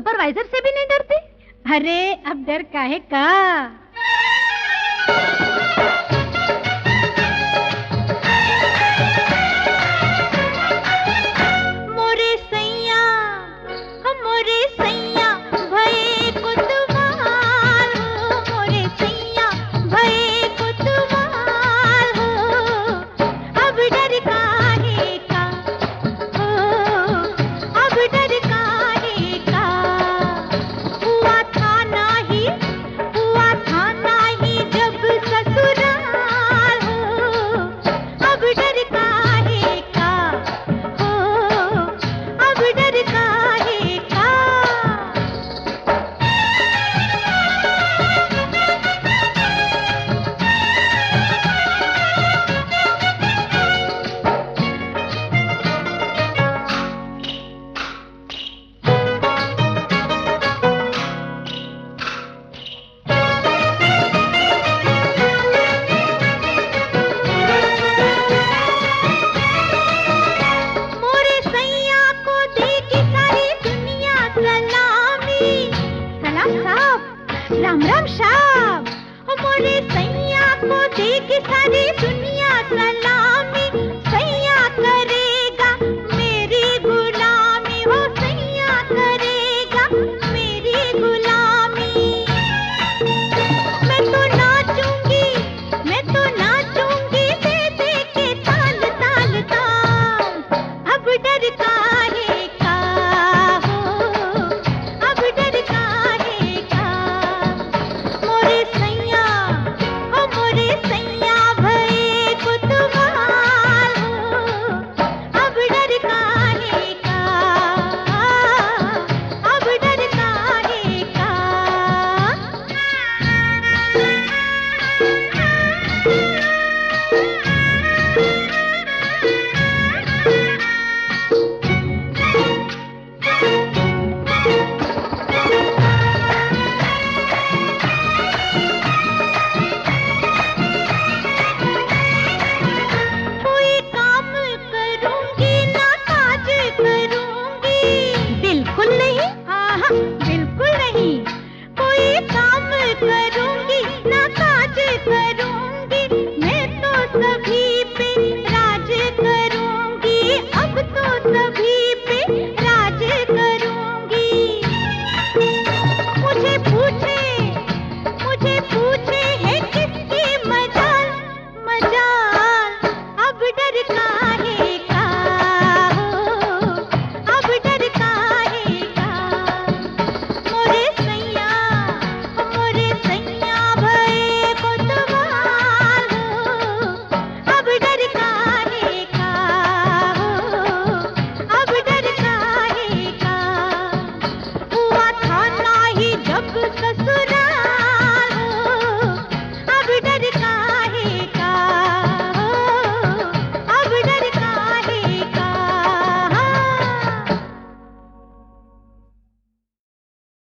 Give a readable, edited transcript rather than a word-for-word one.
Supervisor से भी नहीं डरते? अरे अब डर काहे का? राम राम साहब, मोरे सैया को देख सारी दुनिया सलामी। सैया करेगा मेरी गुलामी, हो सैया करेगा मेरी गुलामी। मैं तो नाचूंगी दे दे के ताल ताल ताल। अब डर काहे का हो, अब डर काहे का। मोरे सैया भये कुतवाल हो। अब डर काहे का, अब डर काहे का। कोई काम करूंगी ना काज करूंगी, बिल्कुल नहीं, हाँ बिल्कुल नहीं। कोई काम करूंगी